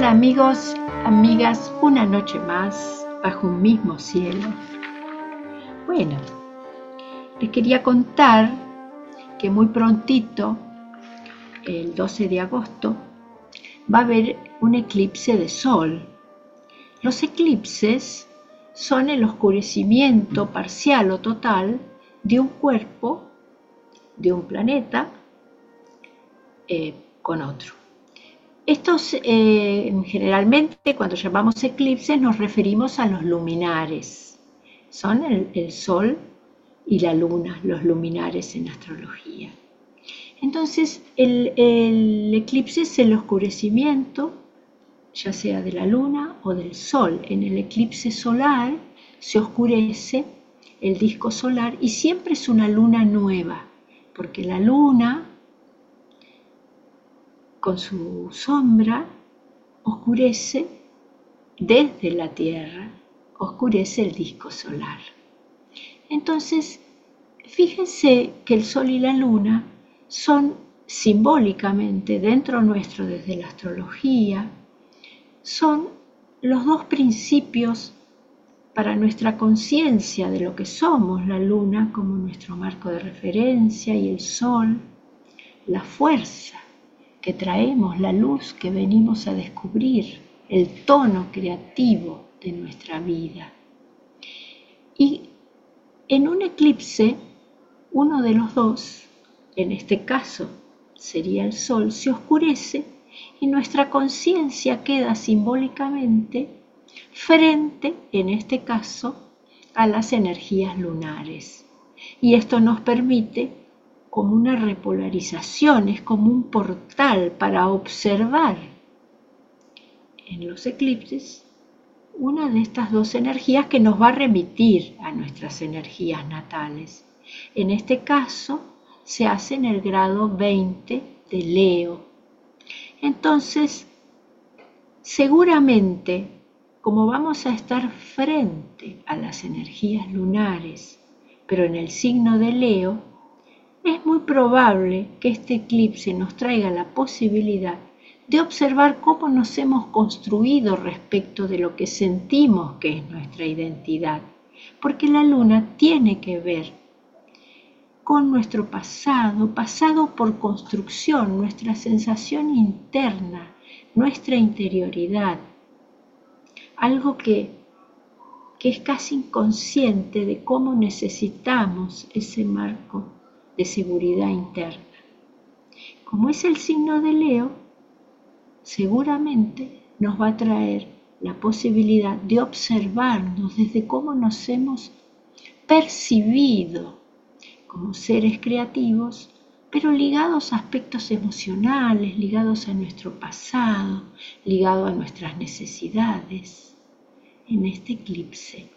Hola amigos, amigas, una noche más bajo un mismo cielo. Bueno, les quería contar que muy prontito, el 12 de agosto, va a haber un eclipse de sol. Los eclipses son el oscurecimiento parcial o total de un cuerpo, de un planeta, con otro. Estos generalmente cuando llamamos eclipses nos referimos a los luminares. Son el Sol y la Luna, los luminares en astrología. Entonces el eclipse es el oscurecimiento, ya sea de la Luna o del Sol. En el eclipse solar se oscurece el disco solar y siempre es una luna nueva, porque la Luna con su sombra oscurece desde la Tierra, oscurece el disco solar. Entonces, fíjense que el Sol y la Luna son simbólicamente dentro nuestro desde la astrología, son los dos principios para nuestra conciencia de lo que somos, la Luna como nuestro marco de referencia y el Sol, la fuerza que traemos, la luz que venimos a descubrir, el tono creativo de nuestra vida. Y en un eclipse, uno de los dos, en este caso sería el Sol, se oscurece y nuestra conciencia queda simbólicamente frente, en este caso, a las energías lunares. Y esto nos permite como una repolarización, es como un portal para observar en los eclipses una de estas dos energías que nos va a remitir a nuestras energías natales. En este caso se hace en el grado 20 de Leo. Entonces, seguramente, como vamos a estar frente a las energías lunares, pero en el signo de Leo, es muy probable que este eclipse nos traiga la posibilidad de observar cómo nos hemos construido respecto de lo que sentimos que es nuestra identidad, porque la luna tiene que ver con nuestro pasado, pasado por construcción, nuestra sensación interna, nuestra interioridad, algo que es casi inconsciente de cómo necesitamos ese marco de seguridad interna. Como es el signo de Leo, seguramente nos va a traer la posibilidad de observarnos desde cómo nos hemos percibido como seres creativos, pero ligados a aspectos emocionales, ligados a nuestro pasado, ligados a nuestras necesidades, en este eclipse,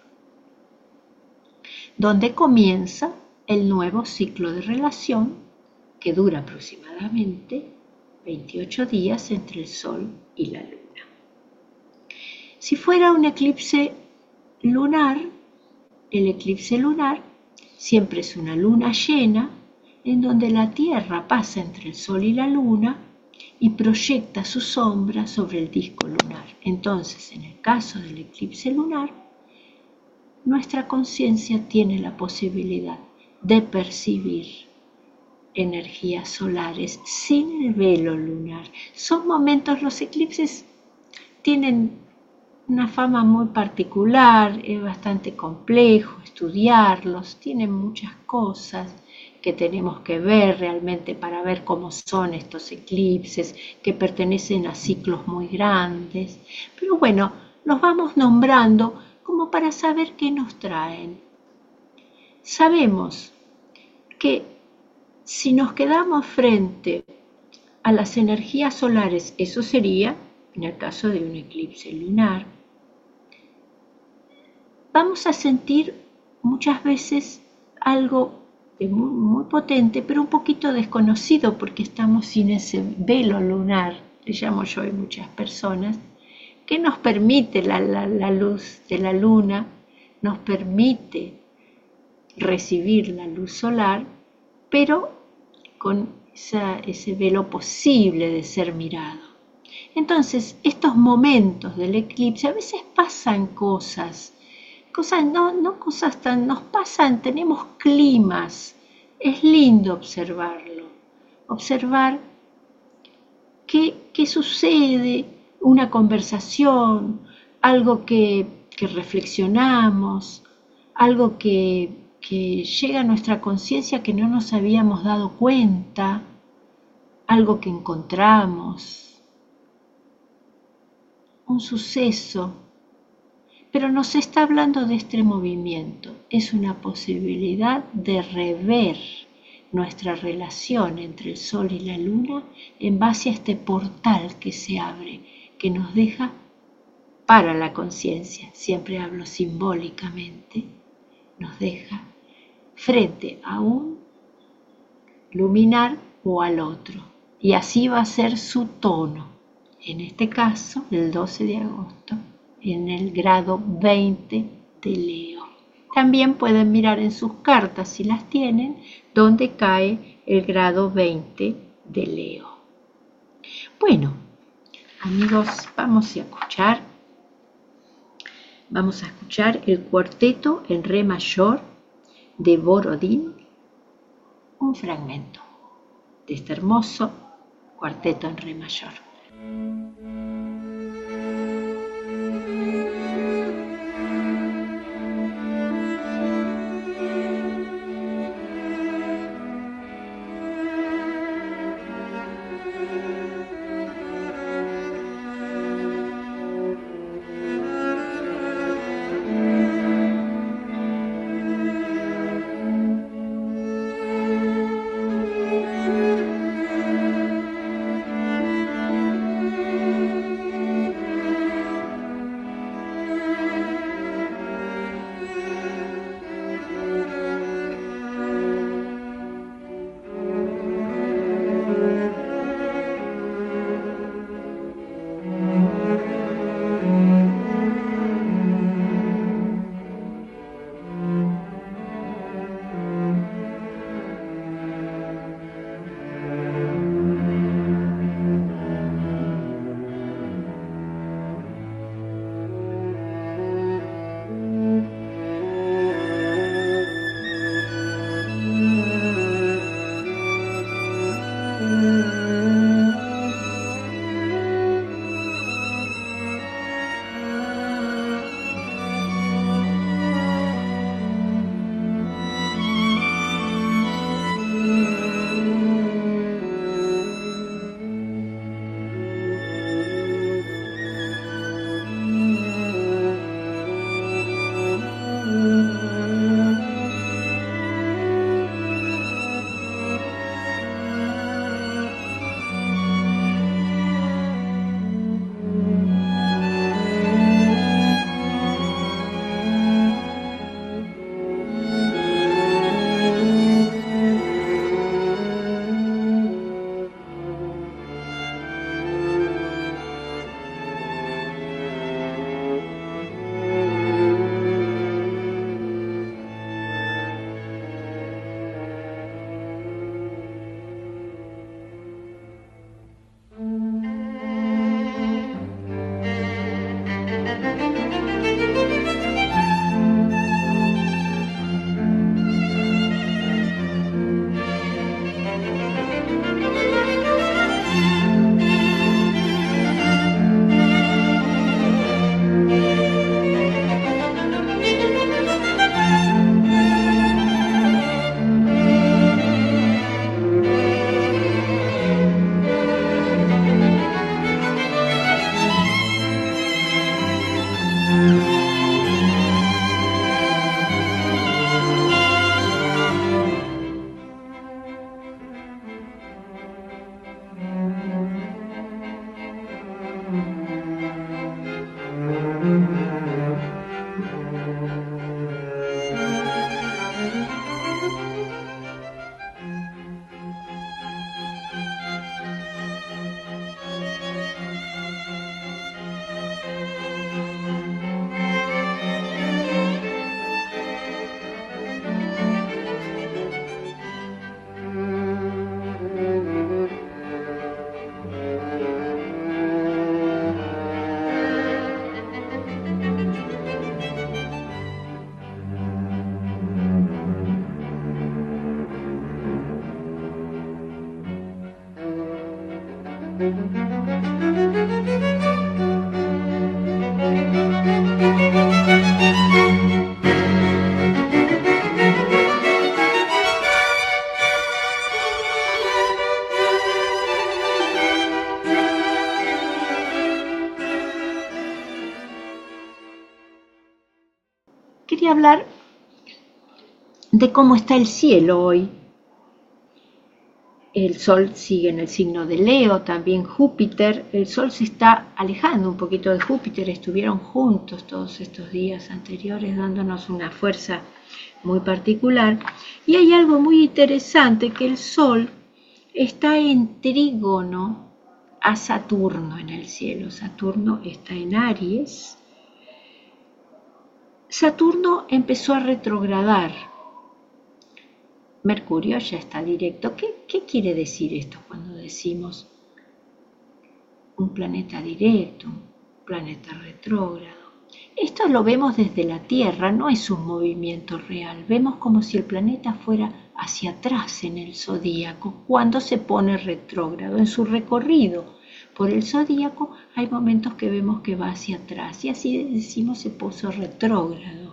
donde comienza el nuevo ciclo de relación que dura aproximadamente 28 días entre el Sol y la Luna. Si fuera un eclipse lunar, el eclipse lunar siempre es una luna llena en donde la Tierra pasa entre el Sol y la Luna y proyecta su sombra sobre el disco lunar. Entonces, en el caso del eclipse lunar, nuestra conciencia tiene la posibilidad de percibir energías solares sin el velo lunar. Son momentos, los eclipses tienen una fama muy particular, es bastante complejo estudiarlos, tienen muchas cosas que tenemos que ver realmente para ver cómo son estos eclipses, que pertenecen a ciclos muy grandes. Pero bueno, los vamos nombrando como para saber qué nos traen. Sabemos que si nos quedamos frente a las energías solares, eso sería en el caso de un eclipse lunar, vamos a sentir muchas veces algo muy, muy potente, pero un poquito desconocido porque estamos sin ese velo lunar, le llamo yo y muchas personas, que nos permite la luz de la luna, nos permite recibir la luz solar, pero con ese velo posible de ser mirado. Entonces, estos momentos del eclipse, a veces pasan cosas no cosas tan, nos pasan, tenemos climas. Es lindo observarlo, observar qué sucede, una conversación, algo que reflexionamos, algo que llega a nuestra conciencia que no nos habíamos dado cuenta, algo que encontramos, un suceso. Pero nos está hablando de este movimiento. Es una posibilidad de rever nuestra relación entre el Sol y la Luna en base a este portal que se abre, que nos deja para la conciencia, siempre hablo simbólicamente, nos deja frente a un luminar o al otro. Y así va a ser su tono. En este caso, el 12 de agosto. En el grado 20 de Leo. También pueden mirar en sus cartas, si las tienen, dónde cae el grado 20 de Leo. Bueno, amigos, vamos a escuchar el cuarteto en re mayor de Borodín, un fragmento de este hermoso cuarteto en re mayor. quería hablar de cómo está el cielo hoy. El Sol sigue en el signo de Leo, también Júpiter. El Sol se está alejando un poquito de Júpiter, estuvieron juntos todos estos días anteriores dándonos una fuerza muy particular. Y hay algo muy interesante, que el Sol está en trígono a Saturno en el cielo. Saturno está en Aries. Saturno empezó a retrogradar. Mercurio ya está directo. ¿Qué quiere decir esto cuando decimos un planeta directo, un planeta retrógrado? Esto lo vemos desde la Tierra, no es un movimiento real. Vemos como si el planeta fuera hacia atrás en el zodíaco cuando se pone retrógrado. En su recorrido por el zodíaco hay momentos que vemos que va hacia atrás y así decimos se puso retrógrado.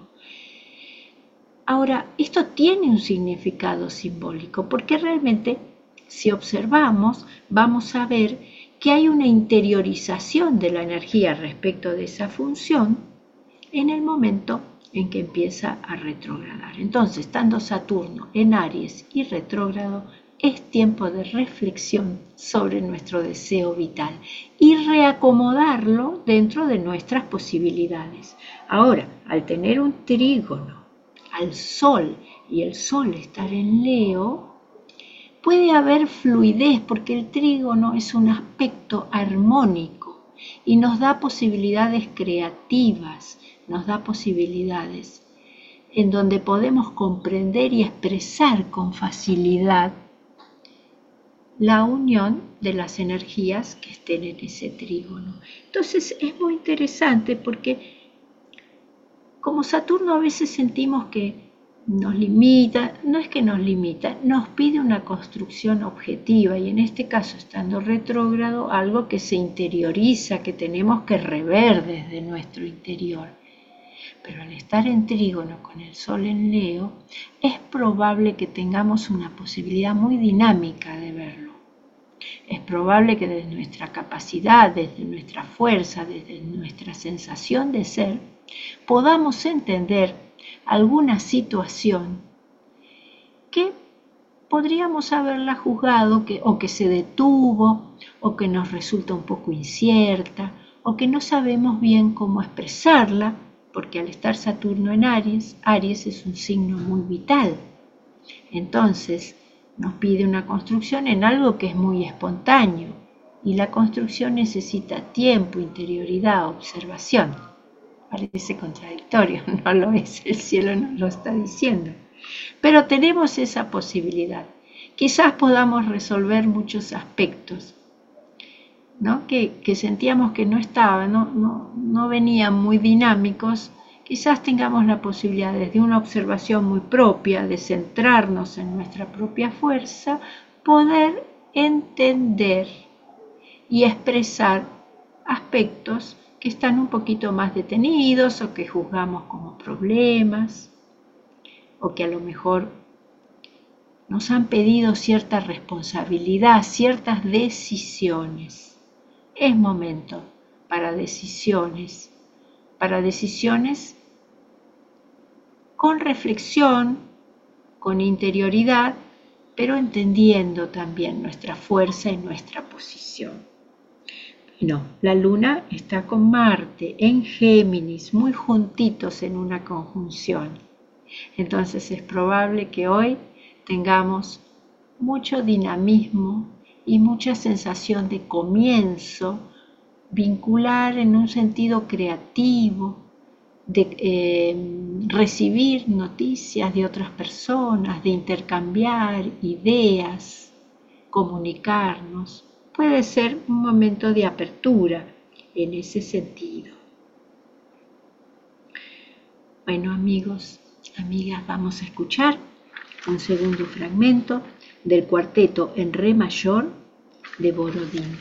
Ahora, esto tiene un significado simbólico, porque realmente, si observamos, vamos a ver que hay una interiorización de la energía respecto de esa función en el momento en que empieza a retrogradar. Entonces, estando Saturno en Aries y retrógrado, es tiempo de reflexión sobre nuestro deseo vital y reacomodarlo dentro de nuestras posibilidades. Ahora, al tener un trígono al Sol y el Sol estar en Leo, puede haber fluidez porque el trígono es un aspecto armónico y nos da posibilidades creativas, nos da posibilidades en donde podemos comprender y expresar con facilidad la unión de las energías que estén en ese trígono. Entonces es muy interesante porque como Saturno a veces sentimos que nos limita, no es que nos limita, nos pide una construcción objetiva y en este caso estando retrógrado, algo que se interioriza, que tenemos que rever desde nuestro interior. Pero al estar en trígono con el Sol en Leo, es probable que tengamos una posibilidad muy dinámica de verlo. Es probable que desde nuestra capacidad, desde nuestra fuerza, desde nuestra sensación de ser, podamos entender alguna situación que podríamos haberla juzgado o que se detuvo o que nos resulta un poco incierta o que no sabemos bien cómo expresarla, porque al estar Saturno en Aries, Aries es un signo muy vital. Entonces nos pide una construcción en algo que es muy espontáneo y la construcción necesita tiempo, interioridad, observación. Parece contradictorio, no lo es, el cielo nos lo está diciendo. Pero tenemos esa posibilidad. Quizás podamos resolver muchos aspectos, ¿no? que sentíamos que no estaban, no venían muy dinámicos. Quizás tengamos la posibilidad desde una observación muy propia, de centrarnos en nuestra propia fuerza, poder entender y expresar aspectos que están un poquito más detenidos o que juzgamos como problemas o que a lo mejor nos han pedido cierta responsabilidad, ciertas decisiones. Es momento para decisiones con reflexión, con interioridad, pero entendiendo también nuestra fuerza y nuestra posición. No, la Luna está con Marte en Géminis, muy juntitos en una conjunción. Entonces es probable que hoy tengamos mucho dinamismo y mucha sensación de comienzo, vincular en un sentido creativo, de recibir noticias de otras personas, de intercambiar ideas, comunicarnos. Puede ser un momento de apertura en ese sentido. Bueno, amigos, amigas, vamos a escuchar un segundo fragmento del cuarteto en re mayor de Borodín.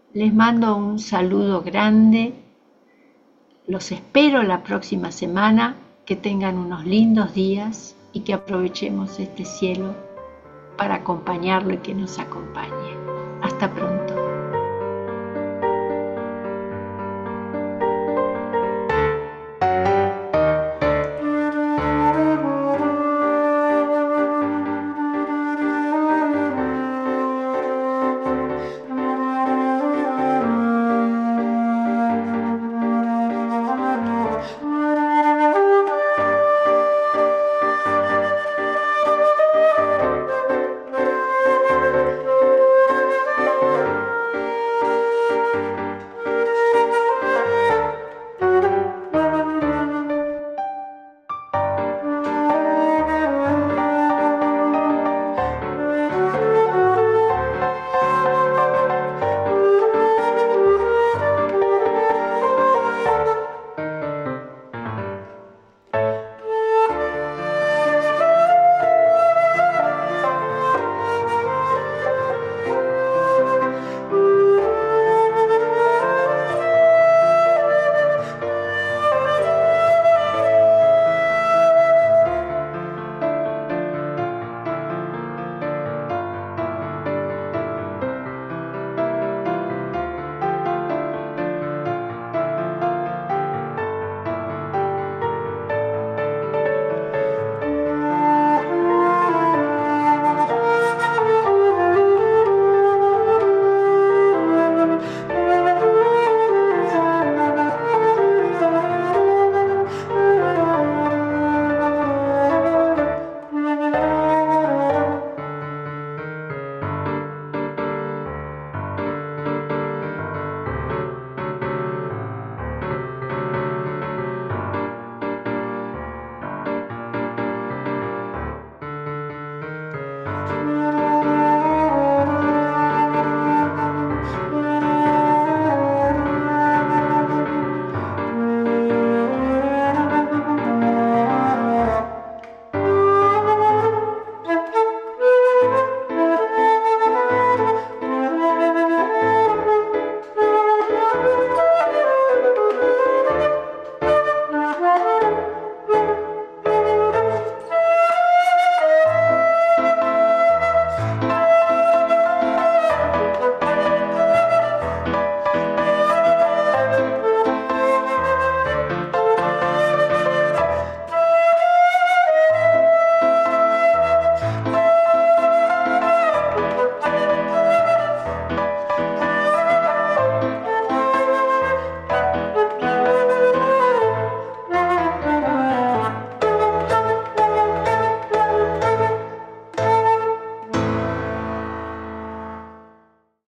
Les mando un saludo grande. Los espero la próxima semana. Que tengan unos lindos días y que aprovechemos este cielo para acompañarlo y que nos acompañe. Hasta pronto.